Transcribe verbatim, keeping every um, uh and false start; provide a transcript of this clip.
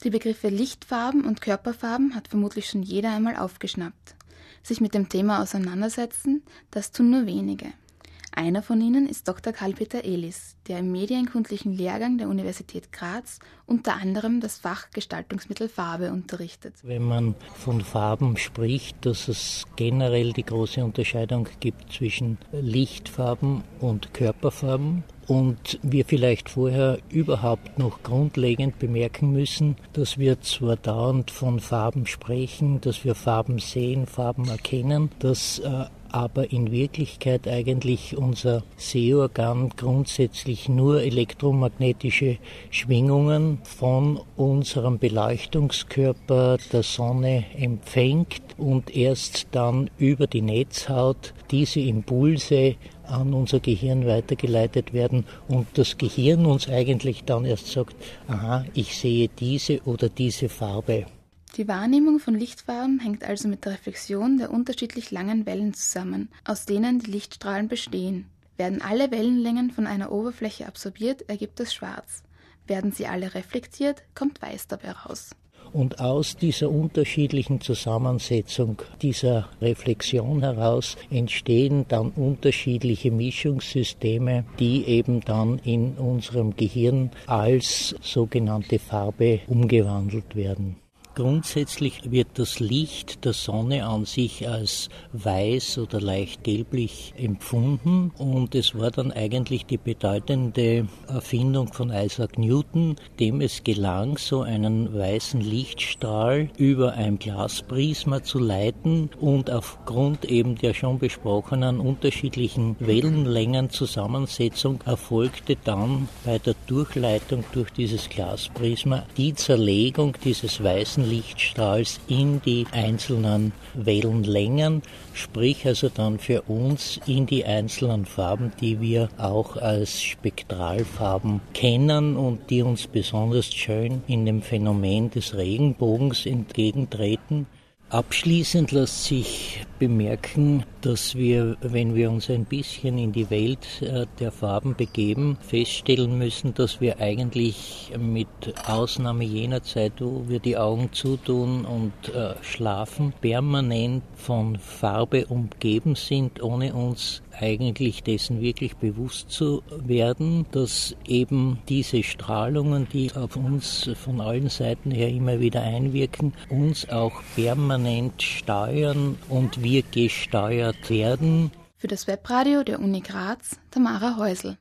Die Begriffe Lichtfarben und Körperfarben hat vermutlich schon jeder einmal aufgeschnappt. Sich mit dem Thema auseinandersetzen, das tun nur wenige. Einer von ihnen ist Doktor Karl-Peter Elis, der im medienkundlichen Lehrgang der Universität Graz unter anderem das Fach Gestaltungsmittel Farbe unterrichtet. Wenn man von Farben spricht, dass es generell die große Unterscheidung gibt zwischen Lichtfarben und Körperfarben. Und wir vielleicht vorher überhaupt noch grundlegend bemerken müssen, dass wir zwar dauernd von Farben sprechen, dass wir Farben sehen, Farben erkennen, dass äh, aber in Wirklichkeit eigentlich unser Sehorgan grundsätzlich nur elektromagnetische Schwingungen von unserem Beleuchtungskörper der Sonne empfängt und erst dann über die Netzhaut diese Impulse an unser Gehirn weitergeleitet werden und das Gehirn uns eigentlich dann erst sagt, aha, ich sehe diese oder diese Farbe. Die Wahrnehmung von Lichtfarben hängt also mit der Reflexion der unterschiedlich langen Wellen zusammen, aus denen die Lichtstrahlen bestehen. Werden alle Wellenlängen von einer Oberfläche absorbiert, ergibt es schwarz. Werden sie alle reflektiert, kommt weiß dabei heraus. Und aus dieser unterschiedlichen Zusammensetzung, dieser Reflexion heraus entstehen dann unterschiedliche Mischungssysteme, die eben dann in unserem Gehirn als sogenannte Farbe umgewandelt werden. Grundsätzlich wird das Licht der Sonne an sich als weiß oder leicht gelblich empfunden und es war dann eigentlich die bedeutende Erfindung von Isaac Newton, dem es gelang, so einen weißen Lichtstrahl über ein Glasprisma zu leiten und aufgrund eben der schon besprochenen unterschiedlichen Wellenlängenzusammensetzung erfolgte dann bei der Durchleitung durch dieses Glasprisma die Zerlegung dieses weißen Lichtstrahls in die einzelnen Wellenlängen, sprich also dann für uns in die einzelnen Farben, die wir auch als Spektralfarben kennen und die uns besonders schön in dem Phänomen des Regenbogens entgegentreten. Abschließend lässt sich bemerken, dass wir, wenn wir uns ein bisschen in die Welt der Farben begeben, feststellen müssen, dass wir eigentlich mit Ausnahme jener Zeit, wo wir die Augen zutun und äh, schlafen, permanent von Farbe umgeben sind, ohne uns eigentlich dessen wirklich bewusst zu werden, dass eben diese Strahlungen, die auf uns von allen Seiten her immer wieder einwirken, uns auch permanent steuern und wir gesteuert werden. Für das Webradio der Uni Graz, Tamara Häusl.